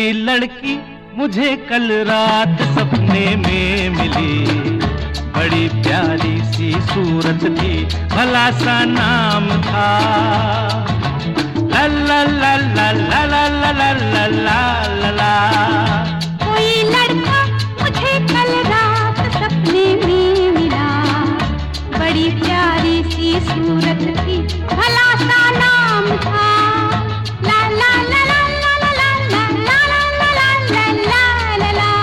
कोई लड़की मुझे कल रात सपने में मिली, बड़ी प्यारी सी सूरत थी, भला सा नाम था। ला ला ला ला ला ला ला ला ला ला ला। कोई लड़का मुझे कल रात सपने में मिला, बड़ी प्यारी सी सूरत थी, भला सा नाम था। ला ला ला ला ला ला ला ला ला ला ला ला ला।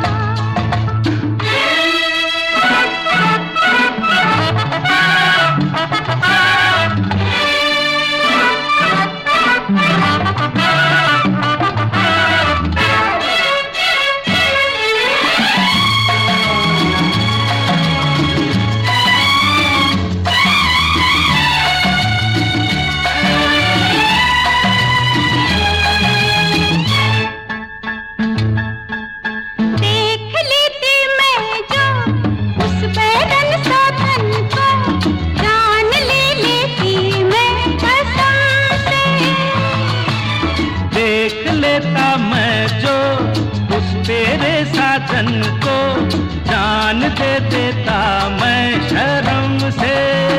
तेरे साजन को जान दे देता मैं शर्म से।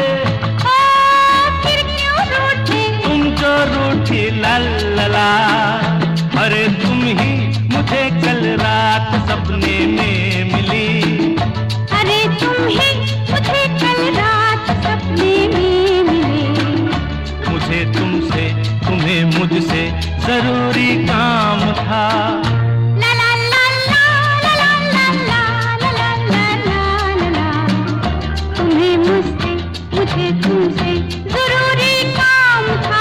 फिर क्यों रूठे तुम जो रूठी ला ला ला। अरे तुम ही मुझे कल रात सपने में मिली, अरे तुम ही मुझे कल रात सपने में मिले। मुझे तुमसे तुम्हें मुझसे जरूरी काम था। मुझे तुमसे जरूरी काम था।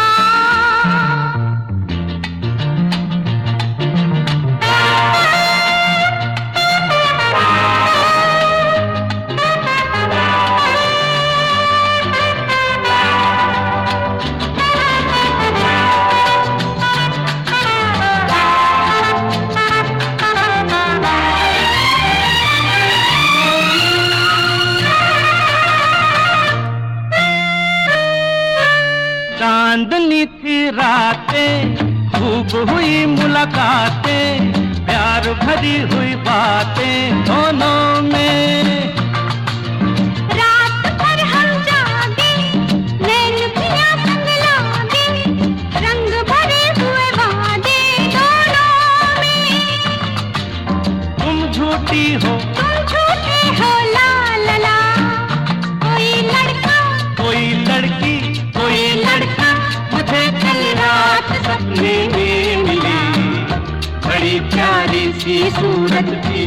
चांदनी थी रातें, खूब हुई मुलाकातें, प्यार भरी हुई बातें दोनों में। रात भर हम जागे, नैन पिया संग लागे, रंग भरे हुए वादे दोनों में। तुम झूठी हो तुम झूठे हो ला ला ला। कोई लड़का कोई लड़की कोई लड़का मुझे कल रात सपने में मिली, बड़ी प्यारी सी सूरत थी,